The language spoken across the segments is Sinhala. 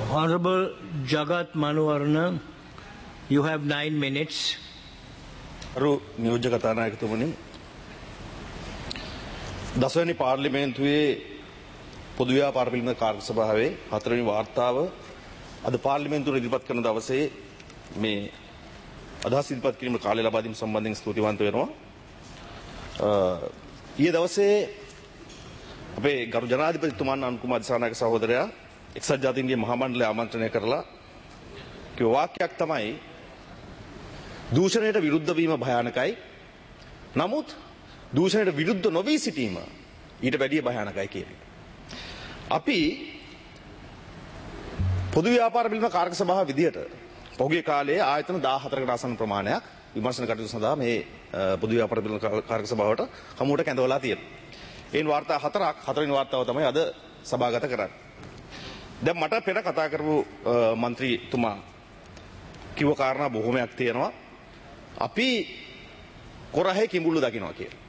Honorable Jagat Manuwarna, you have 9 minutes. අරු නියෝජ්‍ය කතානායකතුමනි, දසවැනි පාර්ලිමේන්තුවේ පොදු ව්‍යාපාර පිළිබඳ කාර්ය සභාවේ 4 වෙනි වාර්තාව අද පාර්ලිමේන්තුවේ ඉදිරිපත් කරන දවසේ මේ අදහස් ඉදිරිපත් කිරීමේ කාලය ලබා දීම සම්බන්ධයෙන් ස්තුතිවන්ත වෙනවා. ඊයේ දවසේ අපේ ගරු ජනාධිපතිතුමන් අනුකුමාර දිසානායක සහෝදරයා එක්සත් ජාතීන්ගේ මහා මණ්ඩලය ආමන්ත්‍රණය කරලා කිව්ව වාක්‍යයක් තමයි දූෂණයට විරුද්ධ වීම භයානකයි. නමුත් දූෂණයට විරුද්ධ නොවී සිටීම ඊට වැඩිය භයානකයි කියන්නේ. අපි පොදු ව්‍යාපාර පිළිබඳ කාර්ය සභාව විදිහට පහුගිය කාලයේ ආයතන 14කට ආසන්න ප්‍රමාණයක් විමර්ශන කටයුතු සඳහා මේ පොදු ව්‍යාපාර පිළිබඳ කාර්ය සභාවට හමුවට කැඳවලා තියෙනවා. ඒන් වාර්තා 4ක් හතරවෙනි වාර්තාව තමයි අද සභාගත කරන්නේ. දැන් මට පෙර කතා කරපු മന്ത്രിතුමා කිව්ව කාරණා බොහොමයක් තියෙනවා. අපි කොරහේ කිඹුල්ලු දකින්නවා කියලා.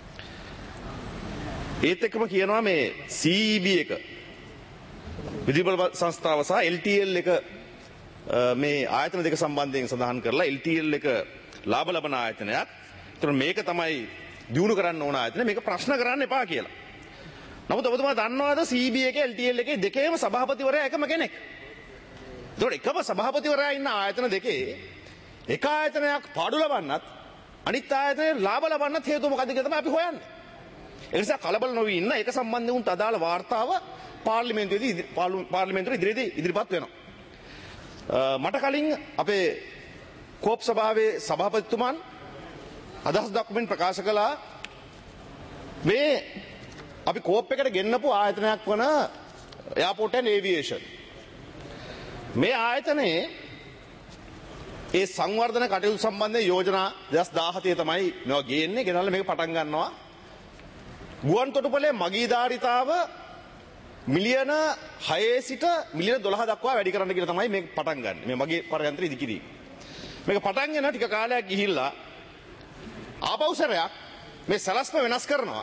ඒත් එක්කම කියනවා මේ CEB එක විදුලි බල සංස්ථාව සහ LTL එක මේ ආයතන දෙක සම්බන්ධයෙන් සඳහන් කරලා LTL එක ලාභ ලබන ආයතනයක්. ඒතර මේක තමයි දියුණු කරන්න ඕන ආයතන. මේක ප්‍රශ්න කරන්න එපා කියලා. නමුත් ඔබතුමා දන්නවද CEB එකේ LTL එකේ දෙකේම සභාපතිවරයා එකම කෙනෙක්. ඒතකොට එකම සභාපතිවරයා ඉන්න ආයතන දෙකේ එක ආයතනයක් පාඩු ලබන්නත් අනිත් ආයතනයේ ලාභ ලබන්නත් හේතුව මොකද්ද කියලා තමයි අපි හොයන්නේ. ඒ නිසා කලබල නොවී ඉන්න ඒක සම්බන්ධයෙන් උන්ට අදාළ වාර්තාව පාර්ලිමේන්තුවේ ඉදිරියේදී ඉදිරිපත් වෙනවා. මට කලින් අපේ කෝප් සභාවේ සභාපතිතුමන් අදහස් දක්වමින් ප්‍රකාශ කළා මේ අපි කෝප් එකට ගෙන්නපු ආයතනයක් වන එයාපෝට් ඇන්ඩ් ඒවියේෂන් මේ ආයතනයේ ඒ සංවර්ධන කටයුතු සම්බන්ධයෙන් යෝජනා 2017 තමයි මේවා ගේන්නේ. ගෙනල්ලා මේක පටන් ගන්නවා. ගුවන් තොටුපළේ මගී ධාරිතාව මිලියන 6 සිට මිලියන 12 දක්වා වැඩි කරන්න කියලා තමයි මේක පටන් ගන්න. මේ මගේ පරයන්ත්‍ර ඉදිකිරීම. මේක පටන් ගන්න ටික කාලයක් ගිහිල්ලා ආපෞසරයක් මේ සලස්ම වෙනස් කරනවා.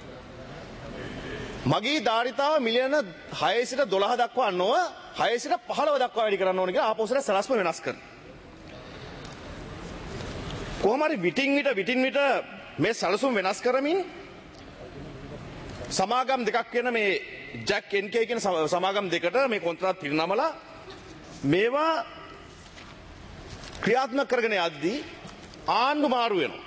මගී ධාරිතාව මිලියන 6 සිට 12 දක්වා නොව 6 සිට 15 දක්වා වැඩි කරන්න ඕන කියලා ආපෞසරය සලස්ම වෙනස් කරනවා. කොහොම හරි විටින් විට මේ සැලසුම් වෙනස් කරමින් සමාගම් දෙකක් කියන මේ ජැක් NK කියන සමාගම් දෙකට මේ කොන්ත්‍රාත් පිරිනමලා මේවා ක්‍රියාත්මක කරගෙන යද්දී ආණ්ඩු මාරු වෙනවා.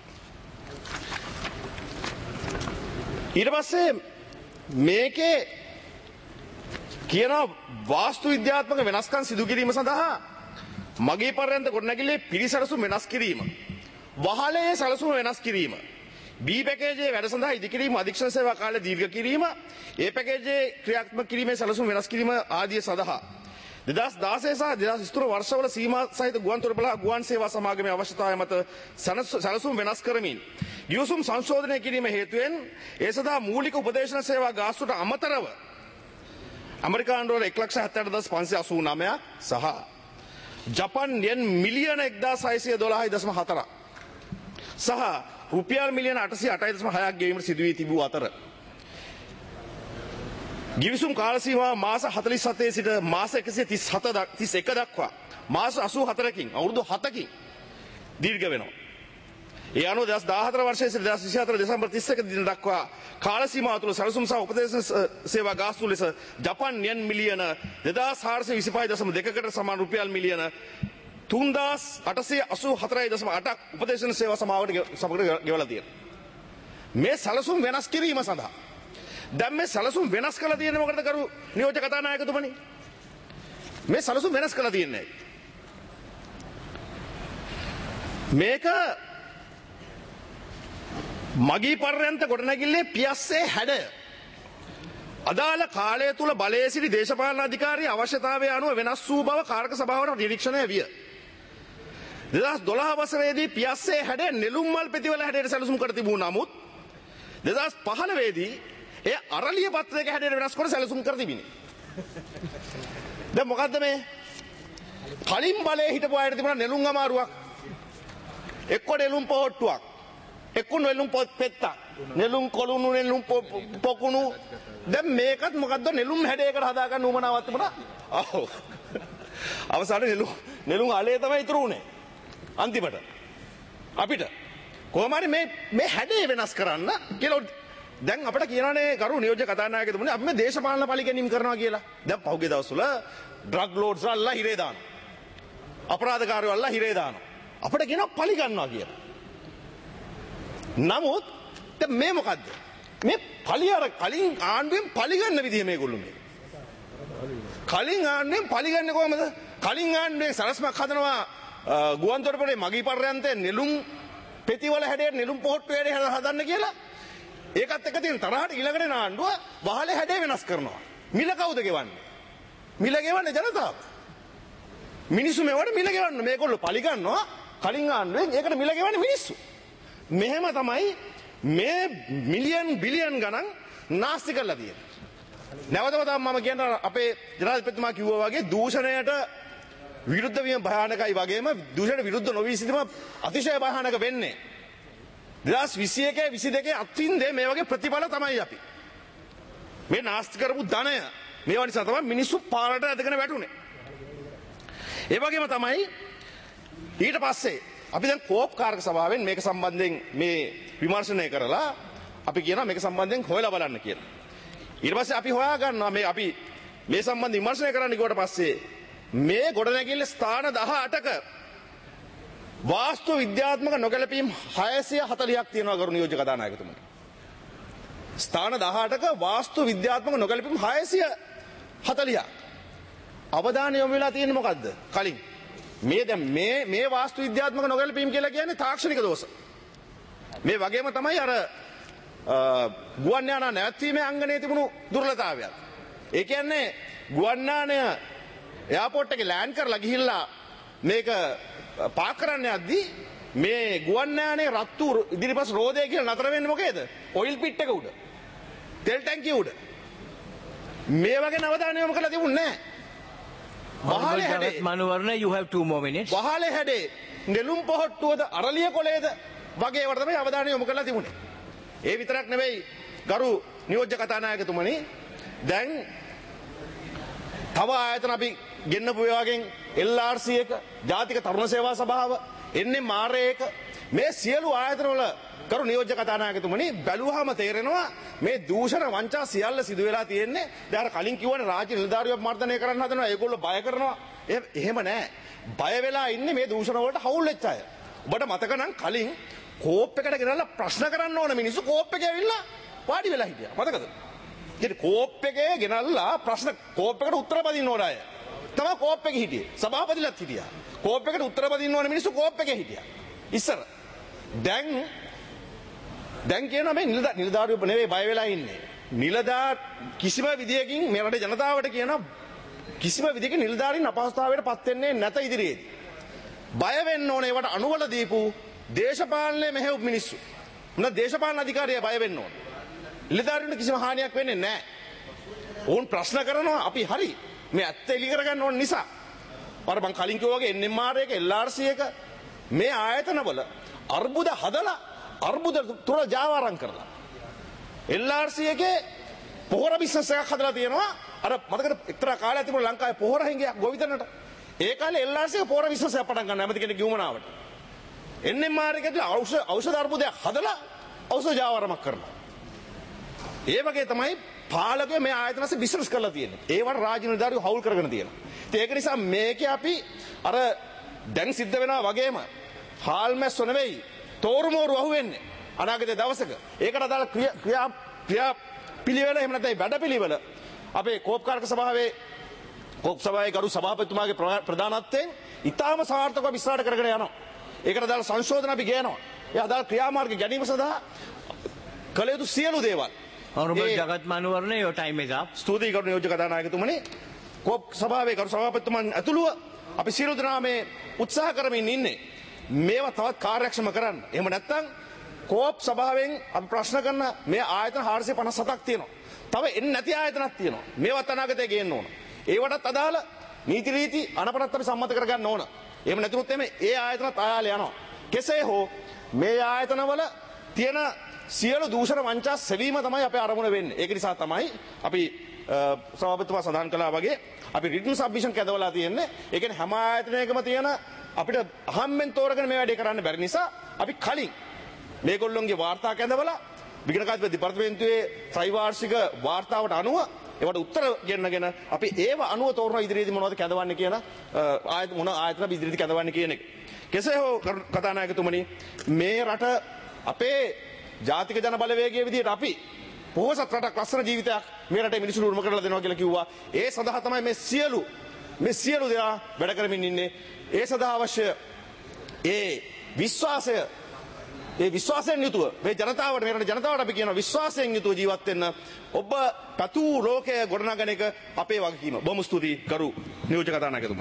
ඊට පස්සේ මේකේ කියන වාස්තු විද්‍යාත්මක වෙනස්කම් සිදු කිරීම සඳහා මගේ පරයන්ත ගොඩනැගිල්ලේ පිරිසරසුම් වෙනස් කිරීම, වහලේ සැලසුම වෙනස් කිරීම, B පැකේජයේ වැඩ සඳහා ඉදිකිරීම, අධීක්ෂණ සේවා කාලය දීර්ඝ කිරීම, A පැකේජයේ ක්‍රියාත්මක කිරීමේ සැලසුම් වෙනස් කිරීම ආදිය සඳහා 2016 සහ 2023 වර්ෂවල සීමා සහිත ගුවන් තොටුපළ ගුවන් සේවා සමාගමේ අවශ්‍යතාවය මත සැලසුම් වෙනස් කරමින් ගිවිසුම් සංශෝධනය කිරීම හේතුවෙන් ඒ සඳහා මූලික උපදේශන සේවා ගාස්තුවට අමතරව ඇමරිකානු ඩොලර් 1,78,589ක් සහ ජපන් යෙන් මිලියන 1,612.4 සහ රුපියල් මිලියන 808.6ක් ගෙවීමට සිදු වී තිබූ අතර ගිවිසුම් කාල සීමාව මාස 47 සිට මාස 131 දක්වා මාස 84කින් අවුරුදු 7කින් දීර්ඝ වෙනවා. ඒ අනුව 2014 වර්ෂයේ සිට 2024 දෙසැම්බර් 31 දින දක්වා කාල සීමාව තුළ සැලසුම් සහ උපදේශන සේවා ගාස්තු ලෙස ජපන් යෙන් මිලියන 2425.2කට සමාන රුපියල් මිලියන 3884.8ක් උපදේශන සේවා සමගට ගෙවලා තියෙනවා. මේ සැලසුම් වෙනස් කිරීම සඳහා දැන් මේ සැලසුම් වෙනස් කළා තියෙන්නේ මොකටද කරු නියෝජ්‍ය කතානායකතුමනි? මේ සැලසුම් වෙනස් කළා තියෙන්නේ මේක මගී පර්යන්ත ගොඩනැගිල්ලේ පියස්සේ හැඩය අදාළ කාලය තුල බලයේ සිටි දේශපාලන අධිකාරී අවශ්‍යතාවය අනුව වෙනස් වූ බව කාරක සභාවට නිරීක්ෂණය විය. 2012 වසරේදී පියස්සේ හැඩය නෙළුම් මල් පෙතිවල හැඩයට සැලසුම් කර තිබුණා. නමුත් 2015 දී ඒ අරලිය පත්‍රයක හැඩයට වෙනස් කර සැලසුම් කර තිබිනේ. දැන් මොකද්ද මේ? කලින් බලයේ හිටපු අයට තිබුණා නෙළුම් අමාරුවක්. එක්ක නෙළුම් පොහට්ටුවක්. එක්ක නෙළුම් පෙත්තක්. නෙළුම් කොළුණු නෙළුම් පොකුණු දැන් මේකත් මොකද්ද නෙළුම් හැඩයකට හදාගන්න උවමනාවක් තිබුණා. ඔව්. අවසානයේ නෙළුම් අලේ තමයි ඉතුරු උනේ. අන්තිමට අපිට කොහොම හරි මේ හැඩේ වෙනස් කරන්න කියලා දැන් අපිට කියනනේ කරු නියෝජ්‍ය කතානායකතුමනි අපි මේ දේශපාලන පරිගැනීම් කරනවා කියලා. දැන් පහුගිය දවස්වල ඩ්‍රග් ලෝඩ්ස්ලා අල්ලලා හිරේ දානවා. අපරාධකාරයෝ අල්ලලා හිරේ දානවා. අපිට කියනවා පලි ගන්නවා කියලා. නමුත් දැන් මේ මොකද්ද? මේ පලි අර කලින් ආණ්ඩුවෙන් පලි ගන්න විදිය මේගොල්ලෝ මේ. කලින් ආණ්ඩුවෙන් පලි ගන්නේ කොහමද? කලින් ආණ්ඩුවේ සරස්මක් හදනවා ගුවන්තොටුපොළේ මගී පර්යන්තේ නෙළුම් පෙතිවල හැඩයට නෙළුම් පොහට්ටු හැඩයට හදන්න කියලා. ඒකත් එක්ක තියෙන තරහට ඊළඟට ආණ්ඩුව වහලේ හැඩය වෙනස් කරනවා. මිල කවුද ගෙවන්නේ? මිල ගෙවන්නේ ජනතාව. මිනිස්සු මේවට මිල ගෙවන්න මේගොල්ලෝ පලි ගන්නවා. කලින් ආණ්ඩුවෙන් ඒකට මිල ගෙවන්නේ මිනිස්සු. මෙහෙම තමයි මේ මිලියන් බිලියන් ගණන් නාස්ති කරලා තියෙන්නේ. නැවතම මම කියන අපේ ජනාධිපතිතුමා කිව්වා වගේ දූෂණයට විරුද්ධ වීම භයානකයි වගේම දූෂණයට විරුද්ධ නොවී සිටීම අතිශය භයානක වෙන්නේ. 2021 22 අත්විඳේ මේ වගේ ප්‍රතිඵල තමයි අපි. මේ නාස්ති කරපු ධනය මේවා නිසා තමයි මිනිස්සු පාරට ඇදගෙන වැටුනේ. ඒ වගේම තමයි ඊට පස්සේ අපි දැන් කෝප් කාරක සභාවෙන් මේක සම්බන්ධයෙන් මේ විමර්ශනය කරලා අපි කියනවා මේක සම්බන්ධයෙන් හොයලා බලන්න කියලා. ඊට පස්සේ අපි හොයා ගන්නවා මේ අපි මේ සම්බන්ධ විමර්ශනය කරන්න ගියාට පස්සේ මේ ගොඩනැගිල්ල ස්ථාන 18ක වාස්තු විද්‍යාත්මක නොගැලපීම් 640ක් තියෙනවා ගරු නියෝජ්‍ය කතානායකතුමනි. ස්ථාන 18ක වාස්තු විද්‍යාත්මක නොගැලපීම් 640ක්. අවධානය යොමු වෙලා තියෙන්නේ මොකද්ද? කලින් මේ දැන් මේ වාස්තු විද්‍යාත්මක නොගැලපීම් කියලා කියන්නේ තාක්ෂණික දෝෂ. මේ වගේම තමයි අර ගුවන් යානා නැවැත්වීමේ අංගණයේ තිබුණු දුර්වලතාවයක්. ඒ කියන්නේ ගුවන් යානය එයාපෝට් එකේ ලෑන්ඩ් කරලා ගිහිල්ලා මේක පාක් කරන්න යද්දී මේ ගුවන් යානයේ රත්තු ඉදිරිපස් රෝදය කියලා නතර වෙන්නේ මොකේද? ඔයිල් පිට් එක උඩ. තෙල් ටැංකිය උඩ. මේ වගේ අවධානය යොමු කරලා තිබුණේ නැහැ. Honorable Jagat Manuwarna, you have 2 more minutes. වහලේ හැඩේ නෙළුම් පොහට්ටුවද අරලිය කොළේද වගේ ඒවට තමයි අවධානය යොමු කරලා තිබුණේ. ඒ විතරක් නෙවෙයි ගරු නියෝජ්‍ය කතානායකතුමනි දැන් තව ආයතන අපි ගෙන්නපු වේවාගෙන් LRC එක ජාතික තරුණ සේවා සභාව එන්නේ මාරේක මේ සියලු ආයතන වල කරු නියෝජ්‍ය කතානායකතුමනි බැලුවාම තේරෙනවා මේ දූෂණ වංචා සියල්ල සිදු වෙලා තියෙන්නේ. දැන් අර කලින් කිව්වනේ රාජ්‍ය නිලධාරියෝ මර්ධනය කරන්න හදනවා ඒගොල්ලෝ බය කරනවා. එහෙම නෑ. බය වෙලා ඉන්නේ මේ දූෂණ වලට හවුල් වෙච්ච අය. ඔබට මතක නම් කලින් කෝප් එකට ගෙනල්ලා ප්‍රශ්න කරන්න ඕන මිනිස්සු කෝප් එකේ ඇවිල්ලා වාඩි වෙලා හිටියා. මතකද? ඉතින් කෝප් එකේ ගෙනල්ලා ප්‍රශ්න කෝප් එකට උත්තර බදින්න ඕන අය. තමයි කෝප් එකේ හිටියේ. සභාපතිලත් හිටියා. කෝප් එකට උත්තර බදින්න ඕන මිනිස්සු කෝප් එකේ හිටියා. ඉස්සර. දැන් කියනවා මේ නිලධාරියෝ නෙවෙයි බය වෙලා ඉන්නේ. නිලධාර කිසිම විදියකින් මේ රටේ ජනතාවට කියනවා කිසිම විදියකින් නිලධාරීන් අපහසුතාවයට පත් වෙන්නේ නැත ඉදිරියේදී. බය වෙන්න ඕනේ ඒවට අනුවල දීපු දේශපාලනයේ මෙහෙව් මිනිස්සු. මොන දේශපාලන අධිකාරිය බය වෙන්න ඕනේ. නිලධාරීන්ට කිසිම හානියක් වෙන්නේ නැහැ. ඕන් ප්‍රශ්න කරනවා අපි හරි. මේ ඇත්ත එලි කරගන්න ඕන නිසා. අර මං කලින් කිව්වා වගේ NMR එක LRC එක මේ ආයතනවල අර්බුද හදලා අර්බුද තුර ජාවාරම් කරලා LRC එකේ පොහොර බිස්නස් එකක් හදලා තියෙනවා. අර මතකද එක්තරා කාලයක් තිබුණා ලංකාවේ පොහොර හිඟයක් ගොවිතැනට. ඒ කාලේ LRC එක පොහොර බිස්නස් එකක් පටන් ගන්න හැමති කෙනෙක් ගිහුමනාවට. NMR එකට ඖෂධ අර්බුදයක් හදලා ඖෂධ ජාවාරමක් කරනවා. ඒ වගේ තමයි පාලකයෝ මේ ආයතනස්සේ බිස්නස් කරලා තියෙන්නේ. ඒවට රාජ්‍ය නිලධාරියෝ හවුල් කරගෙන තියෙනවා. ඒක නිසා මේකේ අපි අර දැන් සිද්ධ වෙනවා වගේම හාල්මැස්සෝ නෙවෙයි තෝරුමෝරු අහුවෙන්නේ අනාගත දවසක. ඒකට අදාළ ක්‍රියා පිළිවෙල එහෙම නැත්නම් වැඩ පිළිවෙල අපේ කෝප්කාරක සභාවේ කෝප් සභාවේ ගරු සභාපතිතුමාගේ ප්‍රධානත්වයෙන් ඉතාම සාර්ථකව විස්තර කරගෙන යනවා. ඒකට අදාළ සංශෝධන අපි ගේනවා. ඒ අදාළ ක්‍රියාමාර්ග ගැනීම සඳහා කළ යුතු සියලු දේවල්. Honorable Jagat Manuwarna, your time is up. ස්තුතියි ගරු නියෝජ්‍ය කතානායකතුමනි. කෝප් සභාවේ ගරු සභාපතිතුමන් ඇතුළුව අපි සියලු දෙනා මේ උත්සාහ කරමින් ඉන්නේ. මේවා තවත් කාර්යක්ෂම කරන්න. එහෙම නැත්නම් කෝප් සභාවෙන් අපි ප්‍රශ්න කරන මේ ආයතන 457ක් තියෙනවා. තව එන්නේ නැති ආයතනක් තියෙනවා. මේවත් අනාගතේ ගේන්න ඕන. ඒවටත් අදාළ නීති රීති අනපනත් අපි සම්මත කරගන්න ඕන. එහෙම නැතිනොත් එමේ ඒ ආයතනත් ආයාල යනවා. කෙසේ හෝ මේ ආයතනවල තියෙන සියලු දූෂණ වංචා සෙවීම තමයි අපේ අරමුණ වෙන්නේ. ඒක නිසා තමයි අපි සභාපතිතුමා සඳහන් කළා වගේ අපි රිටන් සබ්මිෂන් කැදවලා තියෙන්නේ. ඒ කියන්නේ හැම ආයතනයකම තියෙන අපිට අහම්මෙන් තෝරගෙන මේ වැඩේ කරන්න බැරි නිසා අපි කලින් මේගොල්ලොන්ගේ වාර්තා කැඳවලා විගණකාධිපති දෙපාර්තමේන්තුවේ ත්‍රිවාර්ෂික වාර්තාවට අනුව ඒවට උත්තර ගෙන්නගෙන අපි ඒව අනුව තෝරන ඉදිරියේදී මොනවද කැඳවන්නේ කියන මොන ආයතන ඉදිරියේදී කැඳවන්නේ කියන එක. කෙසේ හෝ කතානායකතුමනි මේ රට අපේ ජාතික ජන බලවේගයේ විදිහට අපි පොහොසත් රටක් ලස්සන ජීවිතයක් මේ රටේ මිනිසුන්ට උරුම කරලා දෙනවා කියලා කිව්වා. ඒ සඳහා තමයි මේ සියලු දේවා වැඩ කරමින් ඉන්නේ. ඒ සඳහා අවශ්‍ය විශ්වාසයෙන් යුතුව මේ ජනතාවට මේ රටේ ජනතාවට අපි කියන විශ්වාසයෙන් යුතුව ජීවත් වෙන්න ඔබ පතු ලෝකය ගොඩනගන එක අපේ වගකීම. බොහොම ස්තුතියි කරු නියෝජ්‍ය කතානායකතුමා.